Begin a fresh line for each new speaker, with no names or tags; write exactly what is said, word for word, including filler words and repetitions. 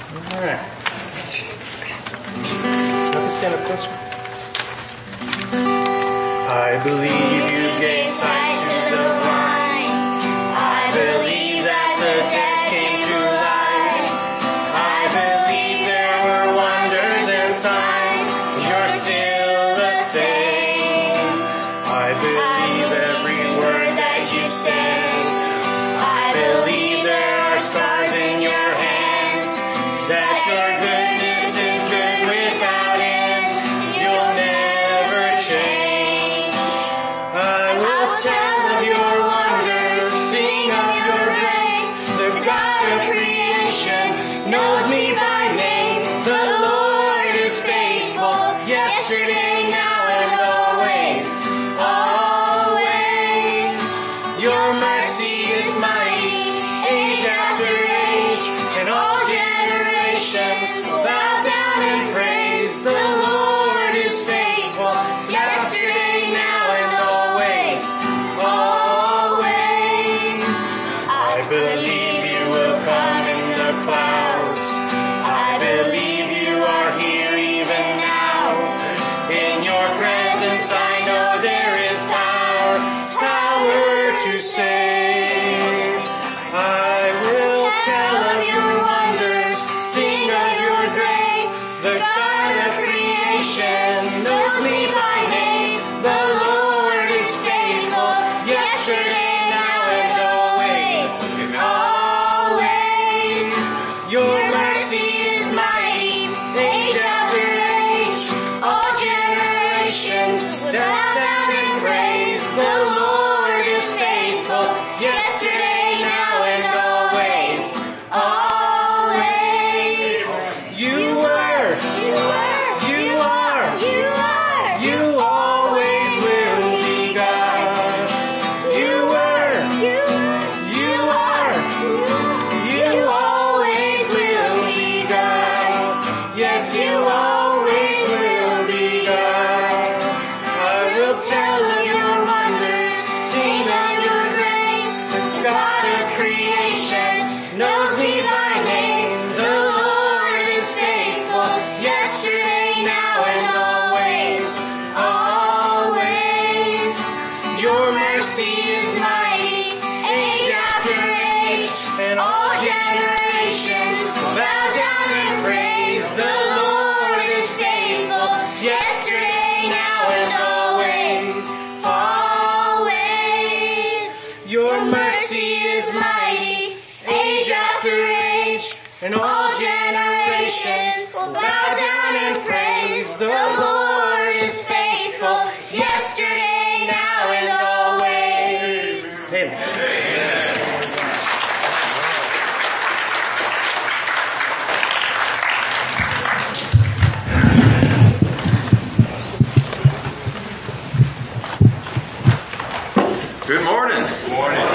All right. Let me stand up closer. I believe you gave sight to the blind. I believe that the dead came to life. I believe there were wonders and signs. You're still the same. I believe every word that you said. I believe there are stars in your hands. That your goodness is good without end. You'll never change. I will tell of your wonders, sing of your grace. The God of creation knows me by name. The Lord is faithful, yesterday, now, and always, always. Your mercy is mighty, age after age, and all generations will bow down and praise. The Lord is faithful, yesterday, now, and always, always. I believe you will come in the clouds. I believe you are here even now. In your presence I know there is power, power to save. I will tell of your wonders, sing of your grace. The God of creation knows me by name. The Lord is faithful, yesterday, now, and always, always. Your mercy is mighty, age after age. All generations will bow down and praise. The Lord is faithful, yesterday, now, and always, always. You were, you were, you are, you are, you always will be God. You were, you, you are, you always will be God. Yes, you always will be God. I will tell of your wonders, sing of your grace. The God of creation knows me by name. The Lord is faithful, yesterday, now, and always, always. Your mercy is mighty, age after age, and all generations will bow down and praise. The Lord is faithful, yesterday, now, and always, always. Your mercy is mighty, age after age, and all generations will bow down and praise. The Lord is faithful, yesterday, now, and always. Amen.
Good morning. Good morning.